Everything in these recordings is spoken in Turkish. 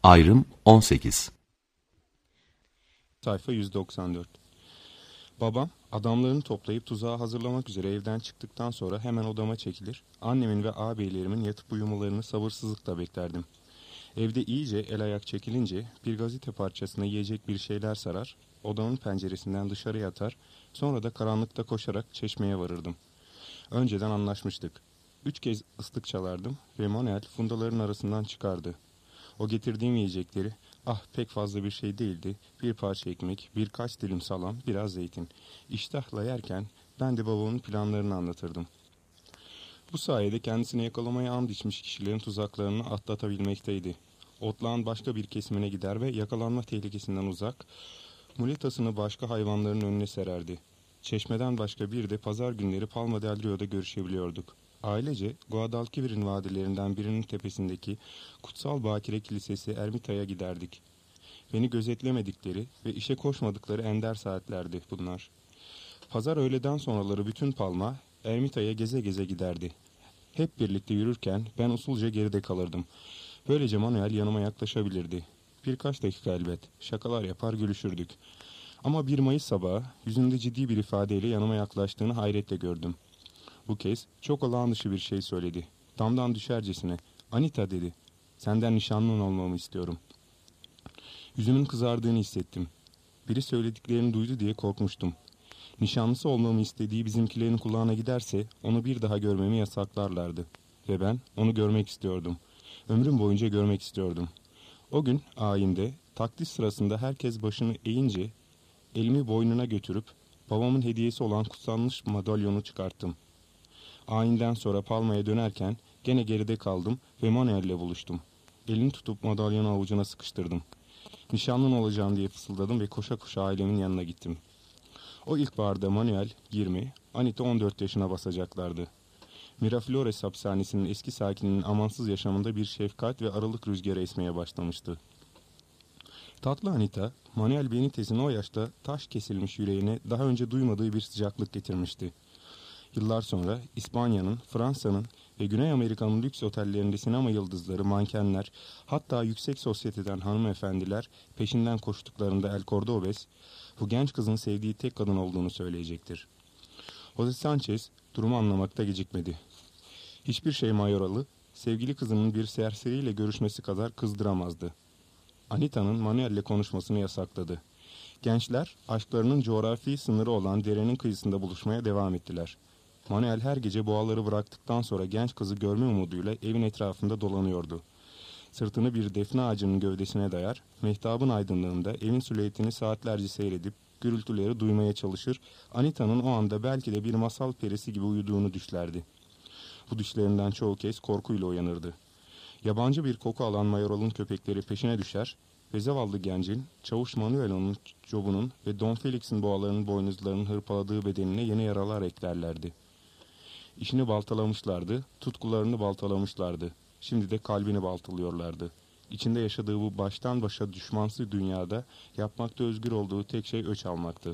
Ayrım 18. Sayfa 194. Babam adamlarını toplayıp tuzağı hazırlamak üzere evden çıktıktan sonra hemen odama çekilir, annemin ve ağabeylerimin yatıp uyumalarını sabırsızlıkla beklerdim. Evde iyice el ayak çekilince bir gazete parçasına yiyecek bir şeyler sarar, odamın penceresinden dışarıya atar, sonra da karanlıkta koşarak çeşmeye varırdım. Önceden anlaşmıştık. 3 kez ıslık çalardım ve Manuel fundaların arasından çıkardı. O getirdiğim yiyecekleri, pek fazla bir şey değildi, bir parça ekmek, birkaç dilim salam, biraz zeytin. İştahla yerken ben de babamın planlarını anlatırdım. Bu sayede kendisini yakalamaya and içmiş kişilerin tuzaklarını atlatabilmekteydi. Otlağın başka bir kesimine gider ve yakalanma tehlikesinden uzak, muletasını başka hayvanların önüne sererdi. Çeşmeden başka bir de pazar günleri Palma del Rio'da görüşebiliyorduk. Ailece Guadalquivir'in vadilerinden birinin tepesindeki Kutsal Bakire Kilisesi Ermita'ya giderdik. Beni gözetlemedikleri ve işe koşmadıkları ender saatlerdi bunlar. Pazar öğleden sonraları bütün Palma Ermita'ya geze geze giderdi. Hep birlikte yürürken ben usulca geride kalırdım. Böylece Manuel yanıma yaklaşabilirdi. Birkaç dakika elbet. Şakalar yapar gülüşürdük. Ama 1 Mayıs sabahı yüzünde ciddi bir ifadeyle yanıma yaklaştığını hayretle gördüm. Bu kez çok olağan dışı bir şey söyledi. Damdan düşercesine, "Anita," dedi. "Senden nişanlın olmamı istiyorum." Yüzümün kızardığını hissettim. Biri söylediklerini duydu diye korkmuştum. Nişanlısı olmamı istediği bizimkilerin kulağına giderse onu bir daha görmemi yasaklarlardı. Ve ben onu görmek istiyordum. Ömrüm boyunca görmek istiyordum. O gün ayinde takdis sırasında herkes başını eğince elimi boynuna götürüp babamın hediyesi olan kutsanmış madalyonu çıkarttım. Ayinden sonra Palma'ya dönerken gene geride kaldım ve Manuel'le buluştum. Elini tutup madalyonu avucuna sıkıştırdım. "Nişanlın olacağım," diye fısıldadım ve koşa koşa ailemin yanına gittim. O ilkbaharda Manuel 20, Anita 14 yaşına basacaklardı. Miraflores hapishanesinin eski sakininin amansız yaşamında bir şefkat ve aralık rüzgarı esmeye başlamıştı. Tatlı Anita, Manuel Benitez'in o yaşta taş kesilmiş yüreğine daha önce duymadığı bir sıcaklık getirmişti. Yıllar sonra İspanya'nın, Fransa'nın ve Güney Amerika'nın lüks otellerinde sinema yıldızları, mankenler, hatta yüksek sosyeteden hanımefendiler peşinden koştuklarında El Cordobés, bu genç kızın sevdiği tek kadın olduğunu söyleyecektir. Jose Sanchez durumu anlamakta gecikmedi. Hiçbir şey Mayoralı, sevgili kızının bir serseriyle görüşmesi kadar kızdıramazdı. Anita'nın Manuel'le konuşmasını yasakladı. Gençler, aşklarının coğrafi sınırı olan derenin kıyısında buluşmaya devam ettiler. Manuel her gece boğaları bıraktıktan sonra genç kızı görme umuduyla evin etrafında dolanıyordu. Sırtını bir defne ağacının gövdesine dayar, mehtabın aydınlığında evin silüetini saatlerce seyredip gürültüleri duymaya çalışır, Anita'nın o anda belki de bir masal perisi gibi uyuduğunu düşlerdi. Bu düşlerinden çoğu kez korkuyla uyanırdı. Yabancı bir koku alan Mayoral'ın köpekleri peşine düşer ve zavallı gencin, Çavuş Manuel'in cobunun ve Don Felix'in boğalarının boynuzlarının hırpaladığı bedenine yeni yaralar eklerlerdi. İşini baltalamışlardı, tutkularını baltalamışlardı. Şimdi de kalbini baltalıyorlardı. İçinde yaşadığı bu baştan başa düşmansı dünyada yapmakta özgür olduğu tek şey öç almaktı.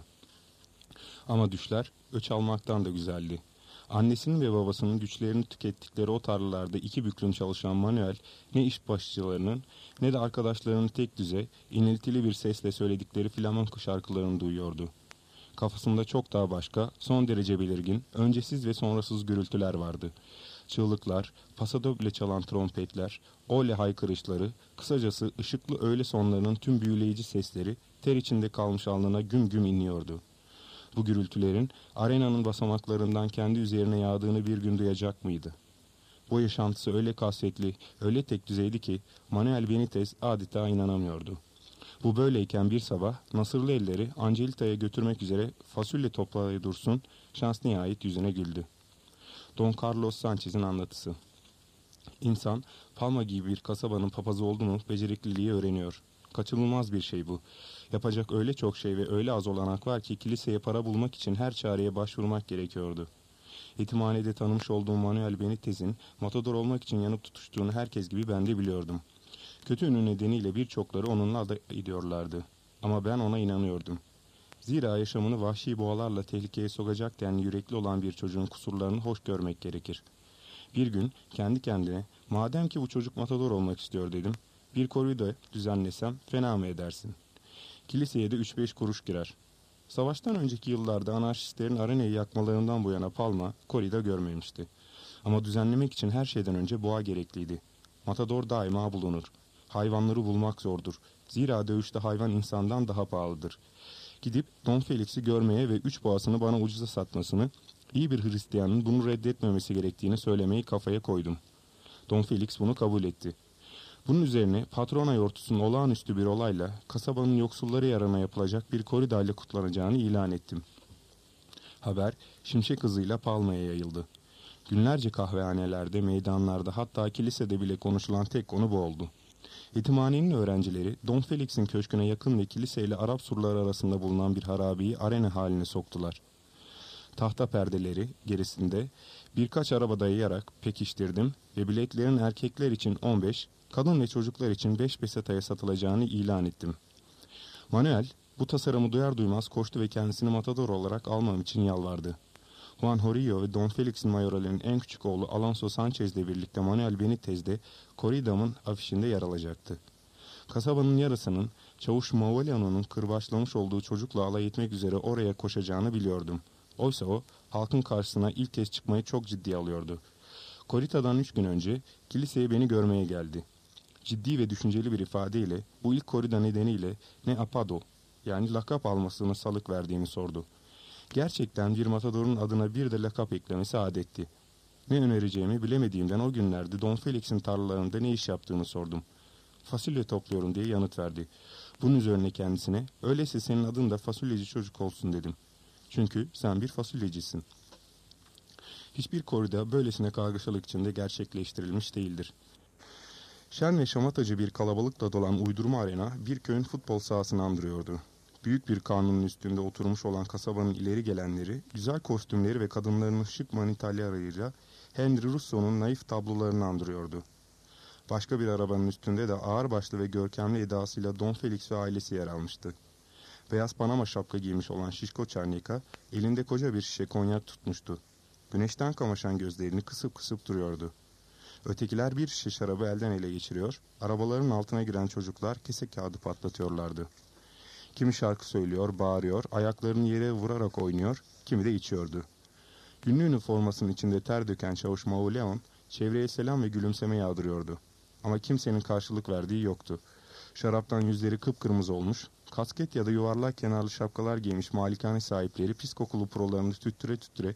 Ama düşler öç almaktan da güzeldi. Annesinin ve babasının güçlerini tükettikleri o tarlalarda 2 büklüm çalışan Manuel, ne işbaşçılarının ne de arkadaşlarının tek düze, iniltili bir sesle söyledikleri flamenko şarkılarını duyuyordu. Kafasında çok daha başka, son derece belirgin, öncesiz ve sonrasız gürültüler vardı. Çığlıklar, pasadoble çalan trompetler, ole haykırışları, kısacası ışıklı öğle sonlarının tüm büyüleyici sesleri ter içinde kalmış alnına güm güm inliyordu. Bu gürültülerin arenanın basamaklarından kendi üzerine yağdığını bir gün duyacak mıydı? Bu yaşantısı öyle kasvetli, öyle tek düzeydi ki Manuel Benitez adeta inanamıyordu. Bu böyleyken bir sabah nasırlı elleri Angelita'ya götürmek üzere fasulye toplaya dursun, şans nihayet yüzüne güldü. Don Carlos Sanchez'in anlatısı. İnsan, Palma gibi bir kasabanın papazı oldu mu becerikliliği öğreniyor. Kaçınılmaz bir şey bu. Yapacak öyle çok şey ve öyle az olanak var ki kiliseye para bulmak için her çareye başvurmak gerekiyordu. Yetimhanede tanımış olduğum Manuel Benitez'in matador olmak için yanıp tutuştuğunu herkes gibi ben de biliyordum. Kötü ünü nedeniyle birçokları onunla aday ediyorlardı. Ama ben ona inanıyordum. Zira yaşamını vahşi boğalarla tehlikeye sokacak denli yürekli olan bir çocuğun kusurlarını hoş görmek gerekir. Bir gün kendi kendine, madem ki bu çocuk matador olmak istiyor dedim, Bir korida düzenlesem fena mı edersin? Kiliseye de 3-5 kuruş girer. Savaştan önceki yıllarda anarşistlerin arenayı yakmalarından bu yana Palma, korida görmemişti. Ama düzenlemek için her şeyden önce boğa gerekliydi. Matador daima bulunur. Hayvanları bulmak zordur. Zira dövüşte hayvan insandan daha pahalıdır. Gidip Don Felix'i görmeye ve 3 boğasını bana ucuza satmasını, iyi bir Hristiyanın bunu reddetmemesi gerektiğini söylemeyi kafaya koydum. Don Felix bunu kabul etti. Bunun üzerine patrona yortusunun olağanüstü bir olayla kasabanın yoksulları yarana yapılacak bir koridayla kutlanacağını ilan ettim. Haber şimşek hızıyla Palma'ya yayıldı. Günlerce kahvehanelerde, meydanlarda, hatta kilisede bile konuşulan tek konu bu oldu. Yetimhanenin öğrencileri Don Felix'in köşküne yakın ve kiliseyle Arap surları arasında bulunan bir harabeyi arena haline soktular. Tahta perdeleri gerisinde birkaç araba dayayarak pekiştirdim ve biletlerin erkekler için 15, kadın ve çocuklar için 5 pesetaya satılacağını ilan ettim. Manuel bu tasarımı duyar duymaz koştu ve kendisini matador olarak almam için yalvardı. Juan Horillo ve Don Felix'in mayoralinin en küçük oğlu Alonso Sanchez ile birlikte Manuel Benitez de Corrida'mın afişinde yer alacaktı. Kasabanın yarısının Çavuş Mauleo'nun kırbaçlamış olduğu çocukla alay etmek üzere oraya koşacağını biliyordum. Oysa o halkın karşısına ilk kez çıkmayı çok ciddiye alıyordu. Korita'dan 3 gün önce kiliseye beni görmeye geldi. Ciddi ve düşünceli bir ifadeyle bu ilk korida nedeniyle ne apado yani lakap almasını salık verdiğini sordu. Gerçekten bir matadorun adına bir de lakap eklemesi adetti. Ne önereceğimi bilemediğimden o günlerde Don Felix'in tarlalarında ne iş yaptığını sordum. Fasulye topluyorum diye yanıt verdi. Bunun üzerine kendisine öyleyse senin adın da fasulyeci çocuk olsun dedim. Çünkü sen bir fasulyecisin. Hiçbir korida böylesine kargaşalık içinde gerçekleştirilmiş değildir. Şen ve şamatacı bir kalabalıkla dolan uydurma arena bir köyün futbol sahasını andırıyordu. Büyük bir karnının üstünde oturmuş olan kasabanın ileri gelenleri, güzel kostümleri ve kadınlarının şık manitalyarıyla Henry Russo'nun naif tablolarını andırıyordu. Başka bir arabanın üstünde de ağırbaşlı ve görkemli edasıyla Don Felix ve ailesi yer almıştı. Beyaz panama şapka giymiş olan şişko Çernika, elinde koca bir şişe konyak tutmuştu. Güneşten kamaşan gözlerini kısıp kısıp duruyordu. Ötekiler bir şişe şarabı elden ele geçiriyor, arabaların altına giren çocuklar kesek kağıdı patlatıyorlardı. Kimi şarkı söylüyor, bağırıyor, ayaklarını yere vurarak oynuyor, kimi de içiyordu. Günlük üniformasının içinde ter döken Çavuş Mauleon, çevreye selam ve gülümseme yağdırıyordu. Ama kimsenin karşılık verdiği yoktu. Şaraptan yüzleri kıpkırmızı olmuş, kasket ya da yuvarlak kenarlı şapkalar giymiş malikane sahipleri pis kokulu prolarını tüttüre tüttüre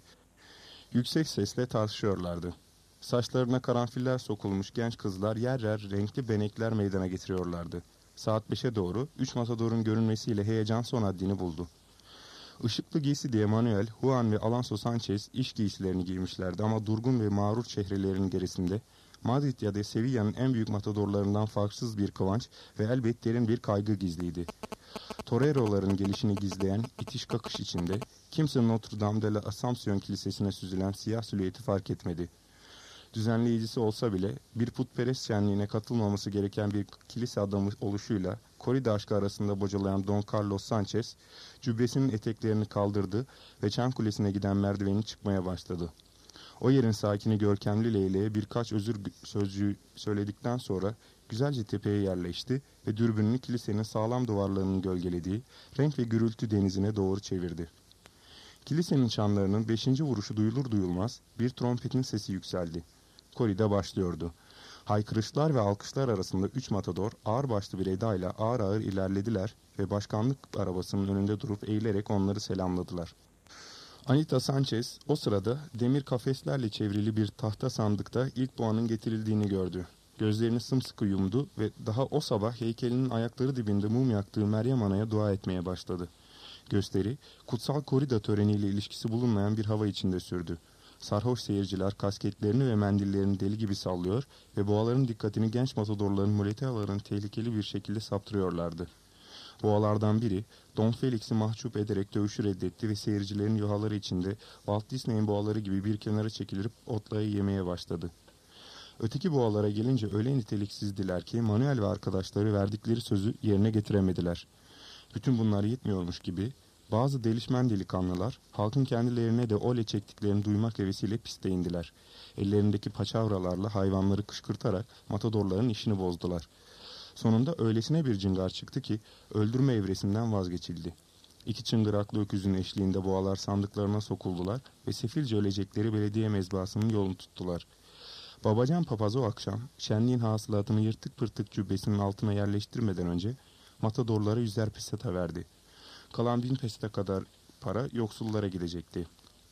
yüksek sesle tartışıyorlardı. Saçlarına karanfiller sokulmuş genç kızlar yer yer renkli benekler meydana getiriyorlardı. Saat 5'e doğru 3 matadorun görünmesiyle heyecan son haddini buldu. Işıklı giysi diye Manuel, Juan ve Alonso Sanchez iş giysilerini giymişlerdi ama durgun ve mağrur çehrelerinin gerisinde Madrid ya da Sevilla'nın en büyük matadorlarından farksız bir kıvanç ve elbet derin bir kaygı gizliydi. Torero'ların gelişini gizleyen itiş kakış içinde kimse Notre Dame de la Assomption Kilisesi'ne süzülen siyah silüeti fark etmedi. Düzenleyicisi olsa bile bir putperest şenliğine katılmaması gereken bir kilise adamı oluşuyla korida aşkı arasında bocalayan Don Carlos Sanchez cübbesinin eteklerini kaldırdı ve çan kulesine giden merdiveni çıkmaya başladı. O yerin sakini görkemli Leyle'ye birkaç özür sözcüğü söyledikten sonra güzelce tepeye yerleşti ve dürbününü kilisenin sağlam duvarlarının gölgelediği renk ve gürültü denizine doğru çevirdi. Kilisenin çanlarının 5. vuruşu duyulur duyulmaz bir trompetin sesi yükseldi. Korida başlıyordu. Haykırışlar ve alkışlar arasında 3 matador ağırbaşlı bir edayla ağır ağır ilerlediler ve başkanlık arabasının önünde durup eğilerek onları selamladılar. Anita Sanchez o sırada demir kafeslerle çevrili bir tahta sandıkta ilk boğanın getirildiğini gördü. Gözlerini sımsıkı yumdu ve daha o sabah heykelinin ayakları dibinde mum yaktığı Meryem Ana'ya dua etmeye başladı. Gösteri, kutsal korida töreniyle ilişkisi bulunmayan bir hava içinde sürdü. Sarhoş seyirciler kasketlerini ve mendillerini deli gibi sallıyor ve boğaların dikkatini genç matadorların muletalarını tehlikeli bir şekilde saptırıyorlardı. Boğalardan biri Don Felix'i mahcup ederek dövüşü reddetti ve seyircilerin yuhaları içinde Walt Disney'in boğaları gibi bir kenara çekilip otlayı yemeye başladı. Öteki boğalara gelince öyle niteliksizdiler ki Manuel ve arkadaşları verdikleri sözü yerine getiremediler. Bütün bunlar yetmiyormuş gibi bazı delişmen delikanlılar halkın kendilerine de ole çektiklerini duymak hevesiyle piste indiler. Ellerindeki paçavralarla hayvanları kışkırtarak matadorların işini bozdular. Sonunda öylesine bir cıngar çıktı ki öldürme evresinden vazgeçildi. İki çıngıraklı öküzün eşliğinde boğalar sandıklarına sokuldular ve sefilce ölecekleri belediye mezbahasının yolunu tuttular. Babacan papaz o akşam şenliğin hasılatını yırtık pırtık cübbesinin altına yerleştirmeden önce matadorlara 100'er peseta verdi. Kalan 1000 peseta kadar para yoksullara gidecekti.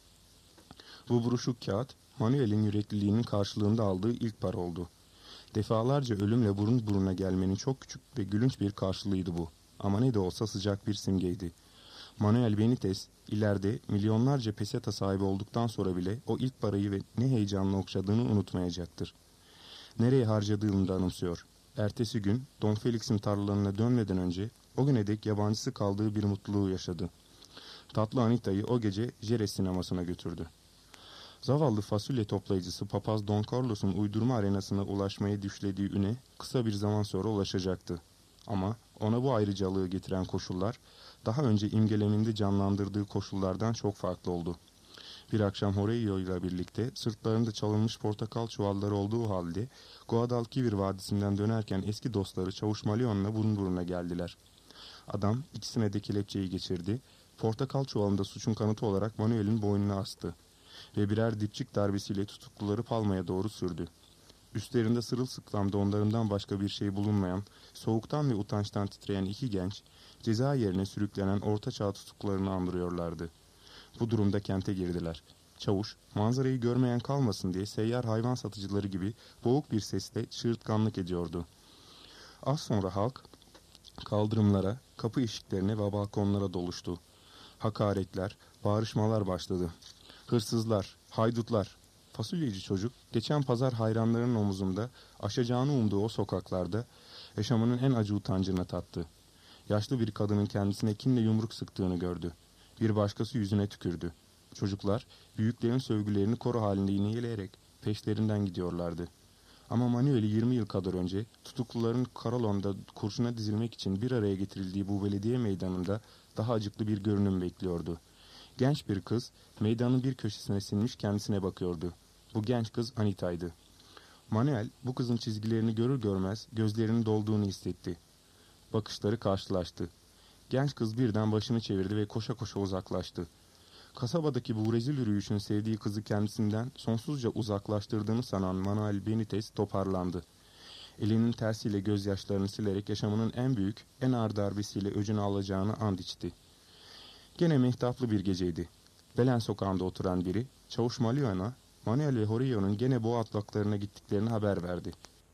Bu buruşuk kağıt Manuel'in yürekliliğinin karşılığında aldığı ilk para oldu. Defalarca ölümle burun buruna gelmenin çok küçük ve gülünç bir karşılığıydı bu. Ama ne de olsa sıcak bir simgeydi. Manuel Benitez ileride milyonlarca peseta sahibi olduktan sonra bile o ilk parayı ve ne heyecanla okşadığını unutmayacaktır. Nereye harcadığını da anımsıyor. Ertesi gün Don Felix'in tarlalarına dönmeden önce o güne dek yabancısı kaldığı bir mutluluğu yaşadı. Tatlı Anita'yı o gece Jerez sinemasına götürdü. Zavallı fasulye toplayıcısı papaz Don Carlos'un uydurma arenasına ulaşmaya düşlediği üne kısa bir zaman sonra ulaşacaktı. Ama ona bu ayrıcalığı getiren koşullar daha önce imgeleminde canlandırdığı koşullardan çok farklı oldu. Bir akşam Horeio ile birlikte sırtlarında çalınmış portakal çuvalları olduğu halde Guadalquivir vadisinden dönerken eski dostları Çavuş Malion'la burun buruna geldiler. Adam ikisine de kelepçeyi geçirdi, portakal çuvalında suçun kanıtı olarak Manuel'in boynuna astı ve birer dipçik darbesiyle tutukluları Palma'ya doğru sürdü. Üstlerinde sırılsıklam donlarından başka bir şey bulunmayan, soğuktan ve utançtan titreyen iki genç, ceza yerine sürüklenen ortaçağ tutuklularını andırıyorlardı. Bu durumda kente girdiler. Çavuş, manzarayı görmeyen kalmasın diye seyyar hayvan satıcıları gibi boğuk bir sesle çığırtkanlık ediyordu. Az sonra halk, kaldırımlara, kapı eşiklerine ve balkonlara doluştu. Hakaretler, bağırışmalar başladı. Hırsızlar, haydutlar. Fasulyeci çocuk, geçen pazar hayranlarının omuzunda aşacağını umduğu o sokaklarda yaşamının en acı utancını tattı. Yaşlı bir kadının kendisine kinle yumruk sıktığını gördü. Bir başkası yüzüne tükürdü. Çocuklar, büyüklerin sövgülerini koro halinde yineleyerek peşlerinden gidiyorlardı. Ama Manuel'i 20 yıl kadar önce tutukluların Karalon'da kurşuna dizilmek için bir araya getirildiği bu belediye meydanında daha acıklı bir görünüm bekliyordu. Genç bir kız meydanın bir köşesine sinmiş kendisine bakıyordu. Bu genç kız Anita'ydı. Manuel bu kızın çizgilerini görür görmez gözlerinin dolduğunu hissetti. Bakışları karşılaştı. Genç kız birden başını çevirdi ve koşa koşa uzaklaştı. Kasabadaki bu rezil yürüyüşün sevdiği kızı kendisinden sonsuzca uzaklaştırdığını sanan Manuel Benitez toparlandı. Elinin tersiyle gözyaşlarını silerek yaşamının en büyük, en ağır darbesiyle öcünü alacağını and içti. Gene mehtaplı bir geceydi. Belen sokağında oturan biri, Çavuş Malion'a, Manuel ve Horeio'nun gene boğa atlaklarına gittiklerini haber verdi.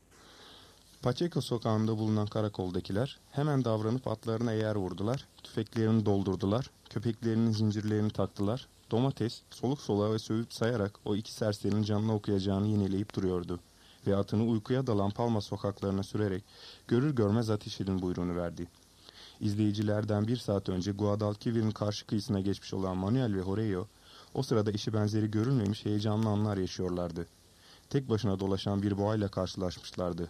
Pacheco sokağında bulunan karakoldakiler hemen davranıp atlarına eğer vurdular, tüfeklerini doldurdular, köpeklerinin zincirlerini taktılar. Domates, soluk soluğa ve sövüp sayarak o iki serserinin canına okuyacağını yineleyip duruyordu. Ve atını uykuya dalan Palma sokaklarına sürerek görür görmez ateş edin buyruğunu verdi. İzleyicilerden bir saat önce Guadalquivir'in karşı kıyısına geçmiş olan Manuel ve Horeio, o sırada eşi benzeri görülmemiş heyecanlı anlar yaşıyorlardı. Tek başına dolaşan bir boğayla karşılaşmışlardı.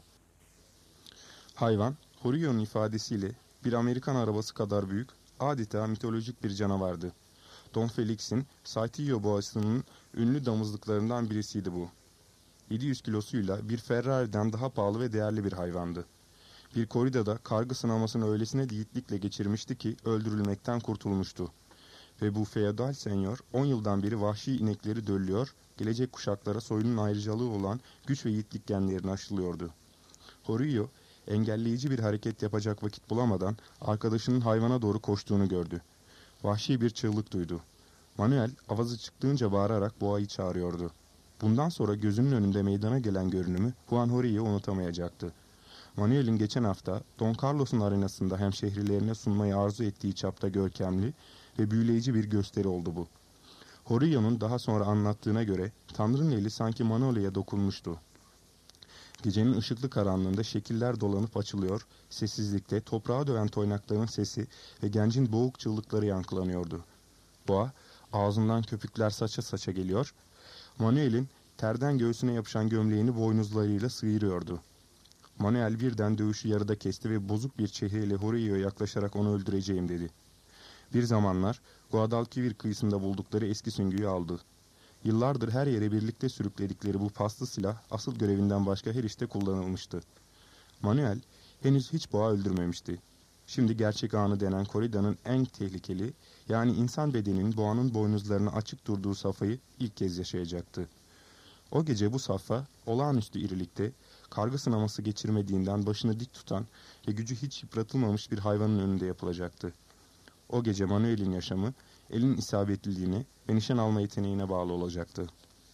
Hayvan, Horeio'nun ifadesiyle bir Amerikan arabası kadar büyük, adeta mitolojik bir canavardı. Don Felix'in Saltillo boğasının ünlü damızlıklarından birisiydi bu. 700 kilosuyla bir Ferrari'den daha pahalı ve değerli bir hayvandı. Bir koridada kargı sınamasını öylesine yiğitlikle geçirmişti ki öldürülmekten kurtulmuştu. Ve bu feodal senyor 10 yıldan beri vahşi inekleri döllüyor, gelecek kuşaklara soyunun ayrıcalığı olan güç ve yiğitlik genlerini aşılıyordu. Horeio, engelleyici bir hareket yapacak vakit bulamadan arkadaşının hayvana doğru koştuğunu gördü. Vahşi bir çığlık duydu. Manuel avazı çıktığınca bağırarak boğayı çağırıyordu. Bundan sonra gözünün önünde meydana gelen görünümü Juan Horeio unutamayacaktı. Manuel'in geçen hafta Don Carlos'un arenasında hemşehrilerine sunmayı arzu ettiği çapta görkemli ve büyüleyici bir gösteri oldu bu. Horeio'nun daha sonra anlattığına göre Tanrı'nın eli sanki Manola'ya dokunmuştu. Gecenin ışıklı karanlığında şekiller dolanıp açılıyor, sessizlikte toprağa döven toynakların sesi ve gencin boğuk çığlıkları yankılanıyordu. Boğa, ağzından köpükler saça saça geliyor, Manuel'in terden göğsüne yapışan gömleğini boynuzlarıyla sıyırıyordu. Manuel birden dövüşü yarıda kesti ve bozuk bir çehreyle Horeio'ya yaklaşarak onu öldüreceğim dedi. Bir zamanlar Guadalquivir kıyısında buldukları eski süngüyü aldı. Yıllardır her yere birlikte sürükledikleri bu paslı silah asıl görevinden başka her işte kullanılmıştı. Manuel, Henüz hiç boğa öldürmemişti. Şimdi gerçek anı denen korridanın en tehlikeli, yani insan bedeninin boğanın boynuzlarına açık durduğu safhayı ilk kez yaşayacaktı. O gece bu safha, olağanüstü irilikte, karga sınaması geçirmediğinden başını dik tutan ve gücü hiç yıpratılmamış bir hayvanın önünde yapılacaktı. O gece Manuel'in yaşamı, elin isabetliliğine ve nişan alma yeteneğine bağlı olacaktı.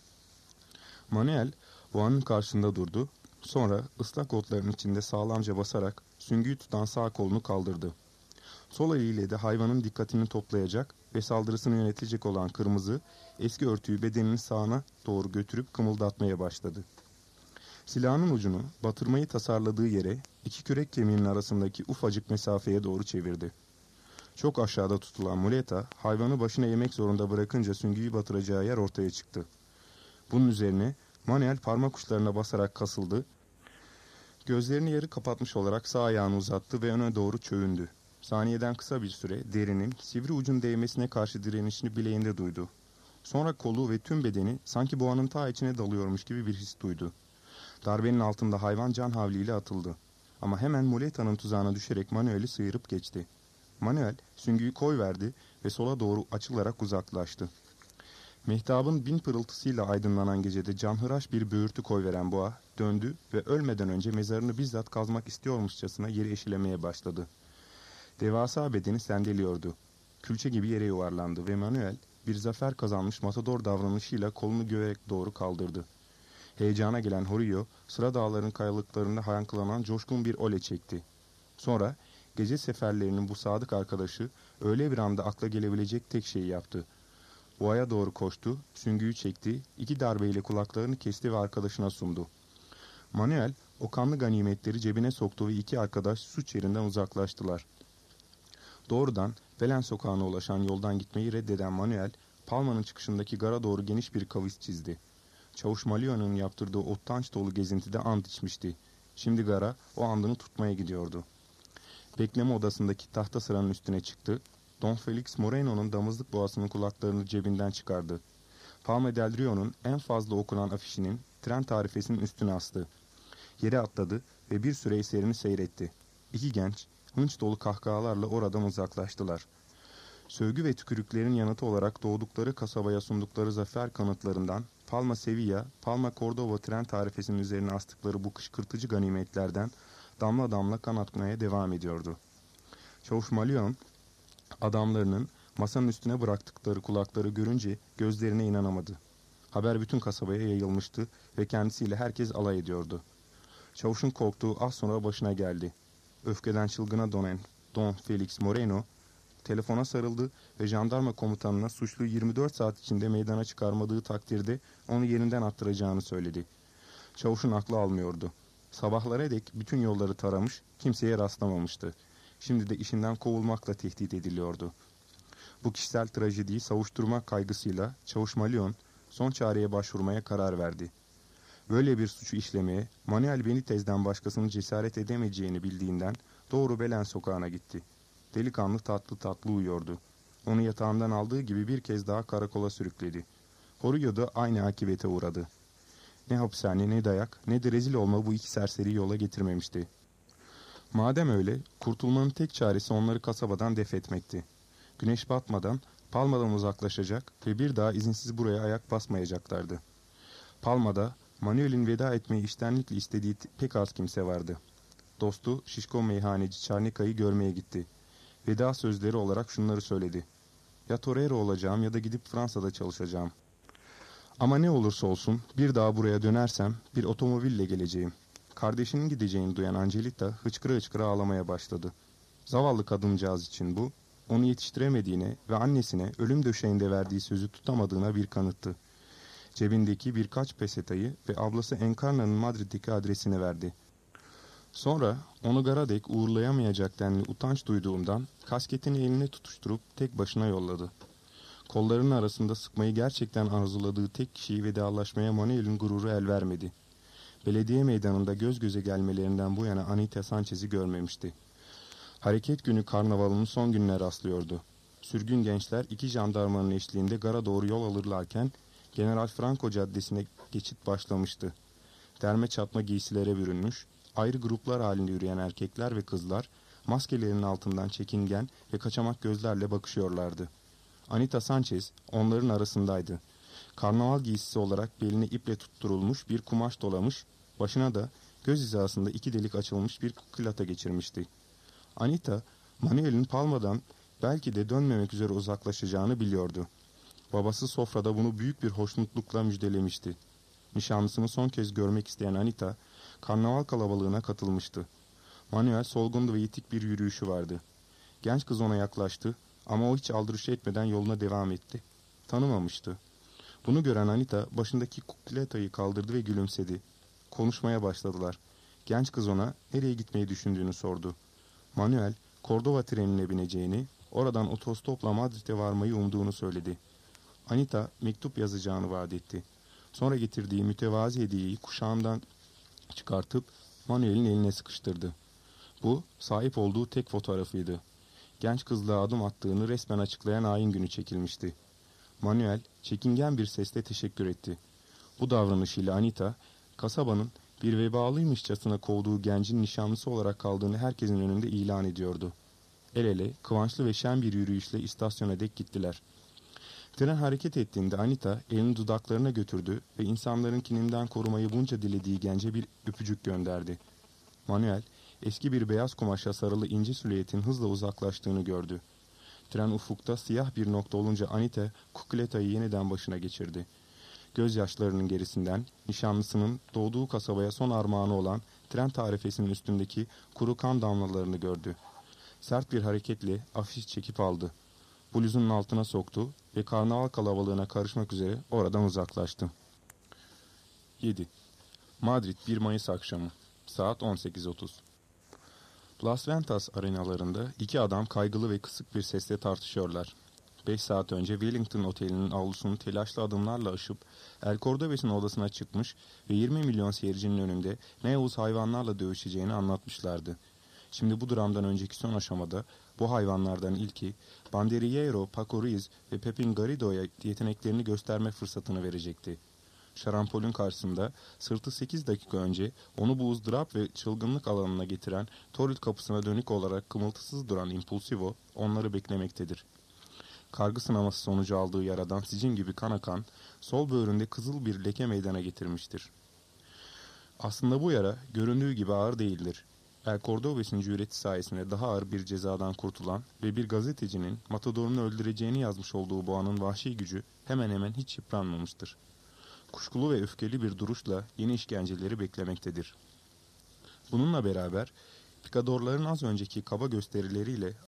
Manuel, boğanın karşısında durdu, sonra ıslak otların içinde sağlamca basarak süngüyü tutan sağ kolunu kaldırdı. Sol eliyle de hayvanın dikkatini toplayacak ve saldırısını yönetecek olan kırmızı, eski örtüyü bedeninin sağına doğru götürüp kımıldatmaya başladı. Silahının ucunu batırmayı tasarladığı yere, iki kürek kemiğinin arasındaki ufacık mesafeye doğru çevirdi. Çok aşağıda tutulan muleta, hayvanı başına yemek zorunda bırakınca süngüyü batıracağı yer ortaya çıktı. Bunun üzerine Manuel parmak uçlarına basarak kasıldı, gözlerini yarı kapatmış olarak sağ ayağını uzattı ve öne doğru çövündü. Saniyeden kısa bir süre derinin sivri ucun değmesine karşı direnişini bileğinde duydu. Sonra kolu ve tüm bedeni sanki boğanın ta içine dalıyormuş gibi bir his duydu. Darbenin altında hayvan can havliyle atıldı. Ama hemen muleta'nın tuzağına düşerek Manuel'i sıyırıp geçti. Manuel süngüyü koyverdi ve sola doğru açılarak uzaklaştı. Mehtabın bin pırıltısıyla aydınlanan gecede canhıraş bir böğürtü koyveren boğa döndü ve ölmeden önce mezarını bizzat kazmak istiyormuşçasına yeri eşilemeye başladı. Devasa bedeni sendeliyordu. Külçe gibi yere yuvarlandı ve Manuel bir zafer kazanmış matador davranışıyla kolunu göğe doğru kaldırdı. Heyecana gelen Horio, sıra dağların kayalıklarında hayankılanan coşkun bir ole çekti. Sonra gece seferlerinin bu sadık arkadaşı öyle bir anda akla gelebilecek tek şeyi yaptı. Boğaya doğru koştu, süngüyü çekti, iki darbeyle kulaklarını kesti ve arkadaşına sundu. Manuel o kanlı ganimetleri cebine soktu ve iki arkadaş suç yerinden uzaklaştılar. Doğrudan Belen sokağına ulaşan yoldan gitmeyi reddeden Manuel, Palma'nın çıkışındaki gara doğru geniş bir kavis çizdi. Çavuş Malio'nun yaptırdığı utanç dolu gezintide ant içmişti. Şimdi gara o andını tutmaya gidiyordu. Bekleme odasındaki tahta sıranın üstüne çıktı. Don Felix Moreno'nun damızlık boğasının kulaklarını cebinden çıkardı. Palma del Rio'nun en fazla okunan afişinin tren tarifesinin üstüne astı. Yere atladı ve bir süre eserini seyretti. İki genç, hınç dolu kahkahalarla oradan uzaklaştılar. Sövgü ve tükürüklerin yanıtı olarak doğdukları kasabaya sundukları zafer kanıtlarından, Palma Sevilla, Palma Cordova tren tarifesinin üzerine astıkları bu kışkırtıcı ganimetlerden damla damla kan akmaya devam ediyordu. Çavuş Malion, adamlarının masanın üstüne bıraktıkları kulakları görünce gözlerine inanamadı. Haber bütün kasabaya yayılmıştı ve kendisiyle herkes alay ediyordu. Çavuşun korktuğu az sonra başına geldi. Öfkeden çılgına dönen Don Felix Moreno, telefona sarıldı ve jandarma komutanına suçluyu 24 saat içinde meydana çıkarmadığı takdirde onu yerinden attıracağını söyledi. Çavuşun aklı almıyordu. Sabahlara dek bütün yolları taramış, kimseye rastlamamıştı. Şimdi de işinden kovulmakla tehdit ediliyordu. Bu kişisel trajediyi savuşturmak kaygısıyla Çavuş Malion son çareye başvurmaya karar verdi. Böyle bir suçu işlemeye Manuel Benitez'den başkasının cesaret edemeyeceğini bildiğinden doğru Belen sokağına gitti. Delikanlı tatlı tatlı uyuyordu. Onu yatağından aldığı gibi bir kez daha karakola sürükledi. Horio da aynı akibete uğradı. Ne hapishane, ne dayak, ne de rezil olma bu iki serseri yola getirmemişti. Madem öyle, kurtulmanın tek çaresi onları kasabadan def etmekti. Güneş batmadan Palma'dan uzaklaşacak ve bir daha izinsiz buraya ayak basmayacaklardı. Palma'da Manuel'in veda etmeyi içtenlikle istediği pek az kimse vardı. Dostu şişko meyhaneci Çarnika'yı görmeye gitti. Veda sözleri olarak şunları söyledi. Ya torero olacağım ya da gidip Fransa'da çalışacağım. Ama ne olursa olsun bir daha buraya dönersem bir otomobille geleceğim. Kardeşinin gideceğini duyan Angelita hıçkıra hıçkıra ağlamaya başladı. Zavallı kadıncağız için bu, onu yetiştiremediğine ve annesine ölüm döşeğinde verdiği sözü tutamadığına bir kanıttı. Cebindeki birkaç pesetayı ve ablası Encarna'nın Madrid'deki adresini verdi. Sonra onu garadek uğurlayamayacak denli utanç duyduğundan kasketini eline tutuşturup tek başına yolladı. Kollarının arasında sıkmayı gerçekten arzuladığı tek kişiyi vedalaşmaya Manuel'in gururu el vermedi. Belediye meydanında göz göze gelmelerinden bu yana Anita Sanchez'i görmemişti. Hareket günü karnavalının son gününe rastlıyordu. Sürgün gençler iki jandarmanın eşliğinde gara doğru yol alırlarken General Franco Caddesi'ne geçit başlamıştı. Derme çatma giysilere bürünmüş, ayrı gruplar halinde yürüyen erkekler ve kızlar maskelerinin altından çekingen ve kaçamak gözlerle bakışıyorlardı. Anita Sanchez onların arasındaydı. Karnaval giysisi olarak beline iple tutturulmuş bir kumaş dolamış, başına da göz hizasında 2 delik açılmış bir kılata geçirmişti. Anita, Manuel'in Palma'dan belki de dönmemek üzere uzaklaşacağını biliyordu. Babası sofrada bunu büyük bir hoşnutlukla müjdelemişti. Nişanlısını son kez görmek isteyen Anita, karnaval kalabalığına katılmıştı. Manuel solgun ve yitik bir yürüyüşü vardı. Genç kız ona yaklaştı ama o hiç aldırış etmeden yoluna devam etti. Tanımamıştı. Bunu gören Anita başındaki kukletayı kaldırdı ve gülümsedi. Konuşmaya başladılar. Genç kız ona nereye gitmeyi düşündüğünü sordu. Manuel, Cordova trenine bineceğini, oradan otostopla Madrid'e varmayı umduğunu söyledi. Anita mektup yazacağını vaat etti. Sonra getirdiği mütevazi hediyeyi kuşağından çıkartıp Manuel'in eline sıkıştırdı. Bu, sahip olduğu tek fotoğrafıydı. Genç kızla adım attığını resmen açıklayan ayin günü çekilmişti. Manuel, çekingen bir sesle teşekkür etti. Bu davranışıyla Anita, kasabanın bir vebalıymışçasına kovduğu gencin nişanlısı olarak kaldığını herkesin önünde ilan ediyordu. El ele, kıvançlı ve şen bir yürüyüşle istasyona dek gittiler. Tren hareket ettiğinde Anita elini dudaklarına götürdü ve insanların kininden korumayı bunca dilediği gence bir öpücük gönderdi. Manuel, eski bir beyaz kumaşa sarılı ince silüetin hızla uzaklaştığını gördü. Tren ufukta siyah bir nokta olunca Anita, kukletayı yeniden başına geçirdi. Gözyaşlarının gerisinden, nişanlısının doğduğu kasabaya son armağanı olan tren tarifesinin üstündeki kuru kan damlalarını gördü. Sert bir hareketle afiş çekip aldı. Bluzunun altına soktu ve karnaval kalabalığına karışmak üzere oradan uzaklaştı. 7. Madrid 1 Mayıs akşamı. Saat 18:30. Las Ventas arenalarında 2 adam kaygılı ve kısık bir sesle tartışıyorlar. 5 saat önce Wellington Oteli'nin avlusunu telaşlı adımlarla aşıp El Cordobes'in odasına çıkmış ve 20 milyon seyircinin önünde ne yavuz hayvanlarla dövüşeceğini anlatmışlardı. Şimdi bu dramdan önceki son aşamada bu hayvanlardan ilki Banderillero, Paco Ruiz ve Pepin Garrido'ya yeteneklerini gösterme fırsatını verecekti. Şarampol'ün karşısında sırtı 8 dakika önce onu bu ızdırap ve çılgınlık alanına getiren Toril kapısına dönük olarak kımıltısız duran Impulsivo onları beklemektedir. Kargı sınaması sonucu aldığı yaradan sicim gibi kan akan, sol böğründe kızıl bir leke meydana getirmiştir. Aslında bu yara göründüğü gibi ağır değildir. El Cordobes'in cüreti sayesinde daha ağır bir cezadan kurtulan ve bir gazetecinin matadorunu öldüreceğini yazmış olduğu boğanın vahşi gücü hemen hemen hiç yıpranmamıştır. Kuşkulu ve öfkeli bir duruşla yeni işkenceleri beklemektedir. Bununla beraber pikadorların az önceki kaba gösterileriyle